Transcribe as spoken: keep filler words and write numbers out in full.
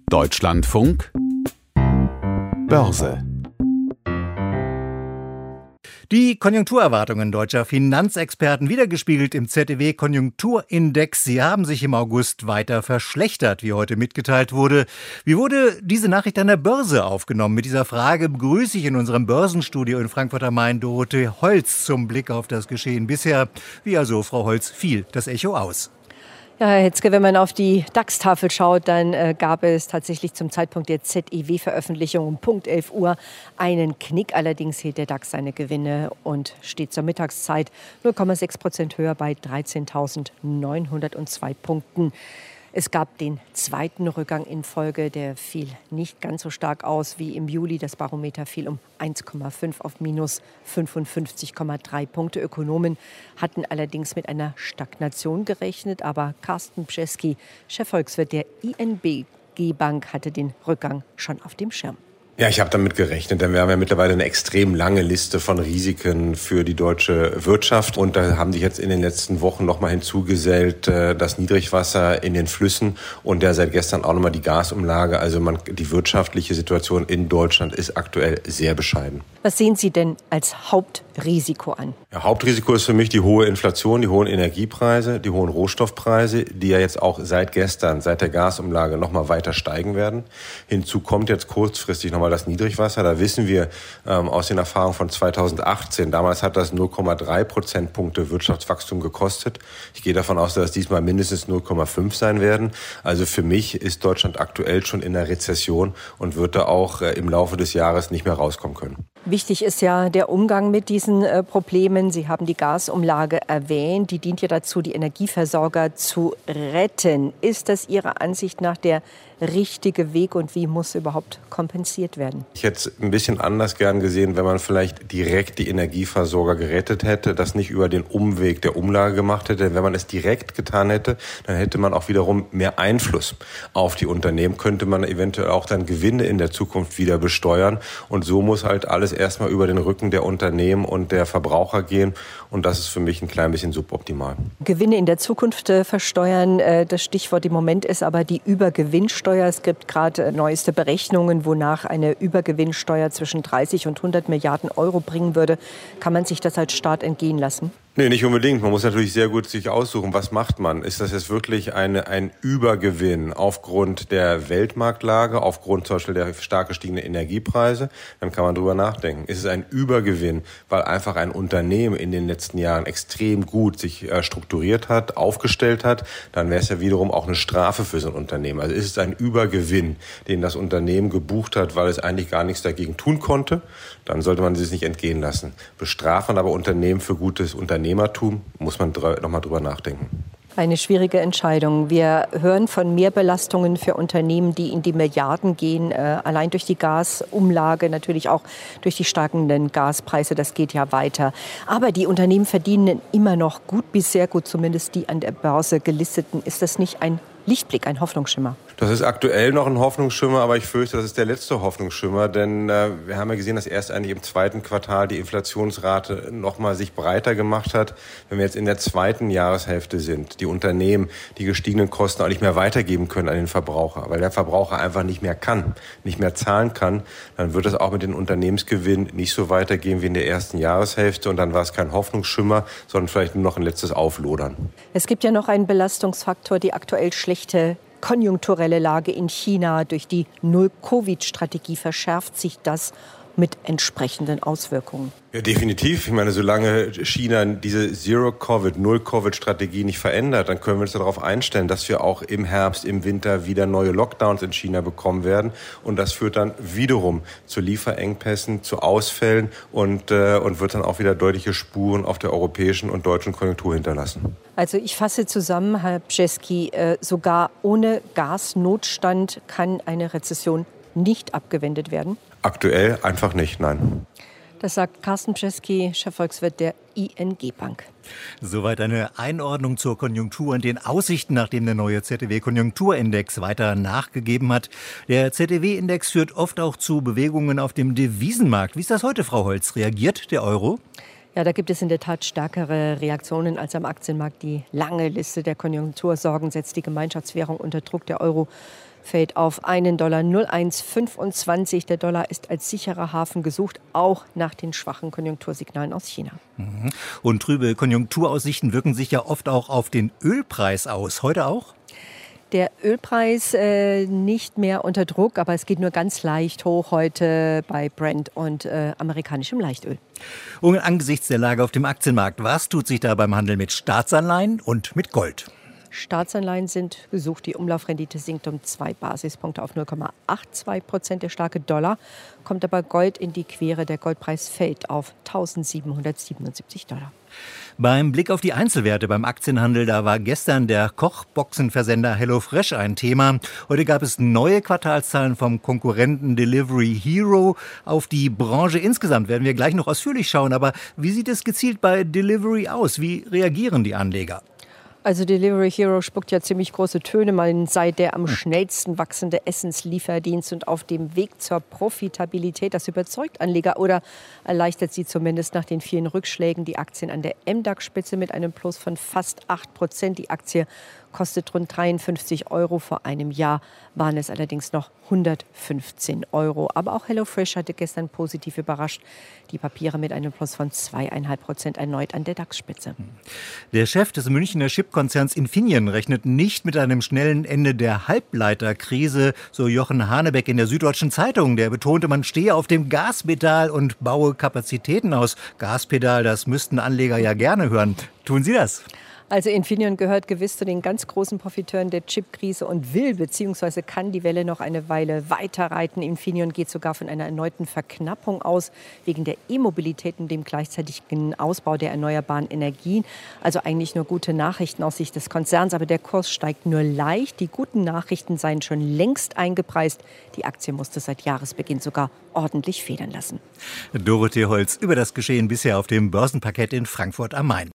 Deutschlandfunk Börse. Die Konjunkturerwartungen deutscher Finanzexperten wiedergespiegelt im Z D W-Konjunkturindex. Sie haben sich im August weiter verschlechtert, wie heute mitgeteilt wurde. Wie wurde diese Nachricht an der Börse aufgenommen? Mit dieser Frage begrüße ich in unserem Börsenstudio in Frankfurt am Main Dorothee Holz zum Blick auf das Geschehen bisher. Wie also, Frau Holz, fiel das Echo aus? Ja, Herr Hetzke, wenn man auf die DAX-Tafel schaut, dann äh, gab es tatsächlich zum Zeitpunkt der Z E W-Veröffentlichung um Punkt elf Uhr einen Knick. Allerdings hielt der DAX seine Gewinne und steht zur Mittagszeit null Komma sechs Prozent höher bei dreizehntausendneunhundertzwei Punkten. Es gab den zweiten Rückgang in Folge, der fiel nicht ganz so stark aus wie im Juli. Das Barometer fiel um eins Komma fünf auf minus fünfundfünfzig Komma drei Punkte. Ökonomen hatten allerdings mit einer Stagnation gerechnet, aber Carsten Bjeski, Chefvolkswirt der I N B G-Bank, hatte den Rückgang schon auf dem Schirm. Ja, ich habe damit gerechnet, denn wir haben ja mittlerweile eine extrem lange Liste von Risiken für die deutsche Wirtschaft. Und da haben sich jetzt in den letzten Wochen nochmal hinzugesellt das Niedrigwasser in den Flüssen und der seit gestern auch nochmal die Gasumlage. Also man, die wirtschaftliche Situation in Deutschland ist aktuell sehr bescheiden. Was sehen Sie denn als Hauptrisiko an? Ja, Hauptrisiko ist für mich die hohe Inflation, die hohen Energiepreise, die hohen Rohstoffpreise, die ja jetzt auch seit gestern, seit der Gasumlage nochmal weiter steigen werden. Hinzu kommt jetzt kurzfristig nochmal das Niedrigwasser. Da wissen wir ähm, aus den Erfahrungen von zweitausendachtzehn, damals hat das null Komma drei Prozentpunkte Wirtschaftswachstum gekostet. Ich gehe davon aus, dass es diesmal mindestens null Komma fünf sein werden. Also für mich ist Deutschland aktuell schon in der Rezession und wird da auch äh, im Laufe des Jahres nicht mehr rauskommen können. Wichtig ist ja der Umgang mit diesen äh, Problemen. Sie haben die Gasumlage erwähnt. Die dient ja dazu, die Energieversorger zu retten. Ist das Ihrer Ansicht nach der richtige Weg und wie muss überhaupt kompensiert werden? Ich hätte es ein bisschen anders gern gesehen, wenn man vielleicht direkt die Energieversorger gerettet hätte, das nicht über den Umweg der Umlage gemacht hätte. Denn wenn man es direkt getan hätte, dann hätte man auch wiederum mehr Einfluss auf die Unternehmen, könnte man eventuell auch dann Gewinne in der Zukunft wieder besteuern. Und so muss halt alles erstmal über den Rücken der Unternehmen und der Verbraucher gehen. Und das ist für mich ein klein bisschen suboptimal. Gewinne in der Zukunft äh, versteuern, äh, das Stichwort im Moment ist aber die Übergewinnsteuer. Es gibt gerade neueste Berechnungen, wonach eine Übergewinnsteuer zwischen dreißig und hundert Milliarden Euro bringen würde. Kann man sich das als Staat entgehen lassen? Nee, nicht unbedingt. Man muss natürlich sehr gut sich aussuchen, was macht man. Ist das jetzt wirklich eine, ein Übergewinn aufgrund der Weltmarktlage, aufgrund zum Beispiel der stark gestiegenen Energiepreise? Dann kann man drüber nachdenken. Ist es ein Übergewinn, weil einfach ein Unternehmen in den letzten Jahren extrem gut sich äh, strukturiert hat, aufgestellt hat? Dann wäre es ja wiederum auch eine Strafe für so ein Unternehmen. Also ist es ein Übergewinn, den das Unternehmen gebucht hat, weil es eigentlich gar nichts dagegen tun konnte? Dann sollte man es nicht entgehen lassen. Bestraft man aber Unternehmen für gutes Unternehmertum, muss man nochmal drüber nachdenken. Eine schwierige Entscheidung. Wir hören von Mehrbelastungen für Unternehmen, die in die Milliarden gehen, äh, allein durch die Gasumlage, natürlich auch durch die steigenden Gaspreise. Das geht ja weiter. Aber die Unternehmen verdienen immer noch gut bis sehr gut, zumindest die an der Börse gelisteten. Ist das nicht ein Lichtblick, ein Hoffnungsschimmer? Das ist aktuell noch ein Hoffnungsschimmer, aber ich fürchte, das ist der letzte Hoffnungsschimmer, denn äh, wir haben ja gesehen, dass erst eigentlich im zweiten Quartal die Inflationsrate nochmal sich breiter gemacht hat. Wenn wir jetzt in der zweiten Jahreshälfte sind, die Unternehmen die gestiegenen Kosten auch nicht mehr weitergeben können an den Verbraucher, weil der Verbraucher einfach nicht mehr kann, nicht mehr zahlen kann, dann wird es auch mit den Unternehmensgewinnen nicht so weitergehen wie in der ersten Jahreshälfte und dann war es kein Hoffnungsschimmer, sondern vielleicht nur noch ein letztes Auflodern. Es gibt ja noch einen Belastungsfaktor, die aktuell schlechte konjunkturelle Lage in China. Durch die Null-Covid-Strategie verschärft sich das mit entsprechenden Auswirkungen. Ja, definitiv. Ich meine, solange China diese Zero-Covid, Null-Covid-Strategie nicht verändert, dann können wir uns darauf einstellen, dass wir auch im Herbst, im Winter wieder neue Lockdowns in China bekommen werden. Und das führt dann wiederum zu Lieferengpässen, zu Ausfällen und, äh, und wird dann auch wieder deutliche Spuren auf der europäischen und deutschen Konjunktur hinterlassen. Also ich fasse zusammen, Herr Bjeski, äh, sogar ohne Gasnotstand kann eine Rezession nicht abgewendet werden? Aktuell einfach nicht, nein. Das sagt Carsten Bjeski, Chefvolkswirt der I N G-Bank. Soweit eine Einordnung zur Konjunktur und den Aussichten, nachdem der neue Z D W-Konjunkturindex weiter nachgegeben hat. Der Z D W-Index führt oft auch zu Bewegungen auf dem Devisenmarkt. Wie ist das heute, Frau Holz? Reagiert der Euro? Ja, da gibt es in der Tat stärkere Reaktionen als am Aktienmarkt. Die lange Liste der Konjunktursorgen setzt die Gemeinschaftswährung unter Druck. Der Euro fällt auf einen Dollar null Komma eins fünfundzwanzig. Der Dollar ist als sicherer Hafen gesucht, auch nach den schwachen Konjunktursignalen aus China. Und trübe Konjunkturaussichten wirken sich ja oft auch auf den Ölpreis aus. Heute auch? Der Ölpreis äh, nicht mehr unter Druck, aber es geht nur ganz leicht hoch heute bei Brent und äh, amerikanischem Leichtöl. Und angesichts der Lage auf dem Aktienmarkt, was tut sich da beim Handel mit Staatsanleihen und mit Gold? Staatsanleihen sind gesucht. Die Umlaufrendite sinkt um zwei Basispunkte auf null Komma zweiundachtzig Prozent. Der starke Dollar kommt aber Gold in die Quere. Der Goldpreis fällt auf eintausendsiebenhundertsiebenundsiebzig Dollar. Beim Blick auf die Einzelwerte beim Aktienhandel, da war gestern der Kochboxenversender HelloFresh ein Thema. Heute gab es neue Quartalszahlen vom Konkurrenten Delivery Hero. Auf die Branche insgesamt werden wir gleich noch ausführlich schauen. Aber wie sieht es gezielt bei Delivery aus? Wie reagieren die Anleger? Also Delivery Hero spuckt ja ziemlich große Töne. Man sei der am schnellsten wachsende Essenslieferdienst und auf dem Weg zur Profitabilität. Das überzeugt Anleger oder erleichtert sie zumindest nach den vielen Rückschlägen. Die Aktien an der M DAX-Spitze mit einem Plus von fast acht Prozent. Die Aktie kostet rund dreiundfünfzig Euro. Vor einem Jahr waren es allerdings noch hundertfünfzehn Euro. Aber auch HelloFresh hatte gestern positiv überrascht. Die Papiere mit einem Plus von zwei Komma fünf Prozent erneut an der DAX-Spitze. Der Chef des Münchner Chipkonzerns Infineon rechnet nicht mit einem schnellen Ende der Halbleiterkrise, so Jochen Hanebeck in der Süddeutschen Zeitung. Der betonte, man stehe auf dem Gaspedal und baue Kapazitäten aus. Gaspedal, das müssten Anleger ja gerne hören. Tun Sie das? Also Infineon gehört gewiss zu den ganz großen Profiteuren der Chipkrise und will bzw. kann die Welle noch eine Weile weiterreiten. Infineon geht sogar von einer erneuten Verknappung aus, wegen der E-Mobilität und dem gleichzeitigen Ausbau der erneuerbaren Energien. Also eigentlich nur gute Nachrichten aus Sicht des Konzerns, aber der Kurs steigt nur leicht. Die guten Nachrichten seien schon längst eingepreist. Die Aktie musste seit Jahresbeginn sogar ordentlich federn lassen. Dorothee Holz über das Geschehen bisher auf dem Börsenparkett in Frankfurt am Main.